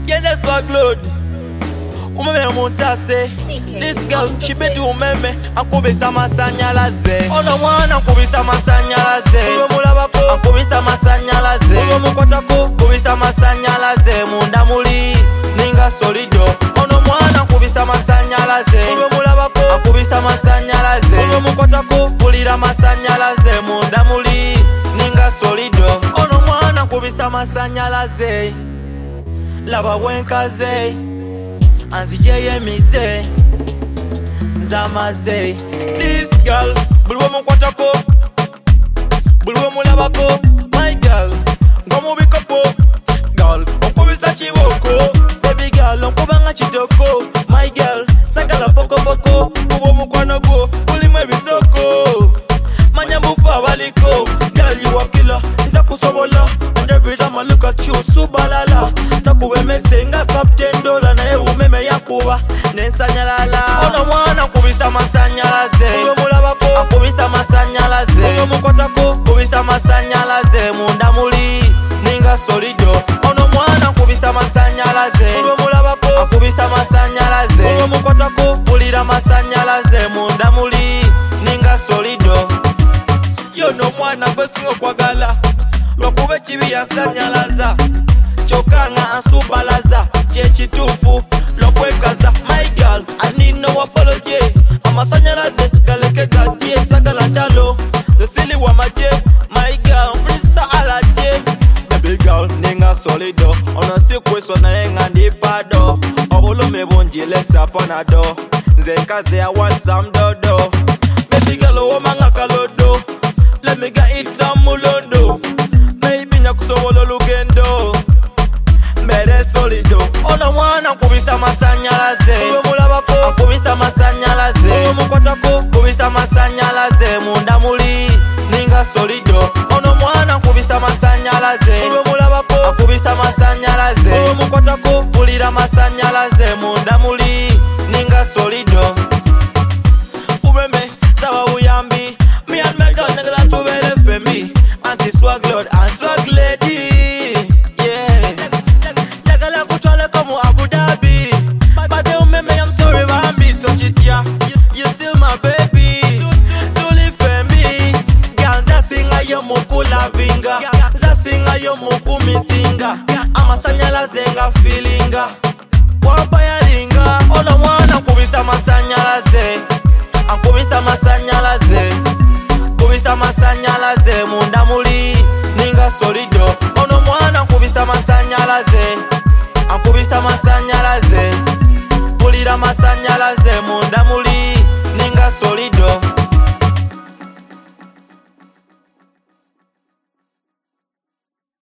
Yeah, that's what glowed. Umeme montase. This girl, she betu umeme. Ankubisa masanyalaze. Ono mwana ankubisa masanyalaze. Uyo mulabako ankubisa masanyalaze. Uyo mukotako kubisa masanyalaze. Munda muli ninga solido. Ono mwana ankubisa masanyalaze. Uyo mulabako ankubisa masanyalaze. Uyo mukotako pulira masanyalaze. Munda muli ninga solido. Ono mwana ankubisa masanyalaze. Laba wenkaze. Anzijeye mise Zamaze. This girl Bulwe mkwatako Bulwe mulabako. My girl Ngomu bikopo. Girl Onkubisa chiboko. Baby girl Onkubanga chitoko. My girl Sagala poko poko. Uwo mkwanogo Ulimwe bisoko. Manyamufa waliko. Girl you a killer. Nza kusobola. And every time I look at you Subalala. Takuwe mesenga Captain Dola. Na ewu meme yakuwa Nensanyalala. Ono mwana kubisa masanyalaze. Uyo mulabako akubisa masanyalaze. Uyo mukotako kubisa masanyalaze. Munda muli ninga solido. Ono mwana kubisa masanyalaze. Uyo mulabako akubisa masanyalaze. Uyo mukotako pulira masanyalaze. Munda muli ninga solido. Yo no mwana kwesingo kwagala. Lwakube chibi yansanyalaza. Chokanga ansubalaza. Chechitufu lokwekaza. My girl, I need no apology. Amasanyalaze galeke gadie sagala talo. The silly wamaje. My girl, frisa alaje. Baby girl, ninga solido. Ona sikweso na yenga nipado. Obolo mebonji leta panado. Nzekaze I want some dodo. Baby girl, womanga kalodo. Let me get it some mulondo. Maybe nyakusobolo lugendo. Mere solido. Ono mwana kubisa masanyalaze. Uyo mulabako kubisa masanyalaze. Uyo mukotako kubisa masanyalaze. Munda muli ninga solido. Ono mwana kubisa masanyalaze. Uyo mulabako kubisa masanyalaze. Uyo mukotako pulira masanyalaze. Munda muli ninga solido. Ubeme sawa uyambi. Me and my girl nigga to bele femi. Anti swag lord and swag lady. You still my baby. Tuli femi. Girl, zasinga yo mukula vinga. Zasinga yo mukumisinga. Amasanyala zenga feelinga. Wampa ya linga. Ono mwana kubisa masanyalaze. Ankubisa masanyalaze. Kubisa masanyalaze. Munda muli ninga solido. Ono mwana kubisa masanyalaze. Ankubisa masanyalaze. Pulira masanyalaze. Munda muli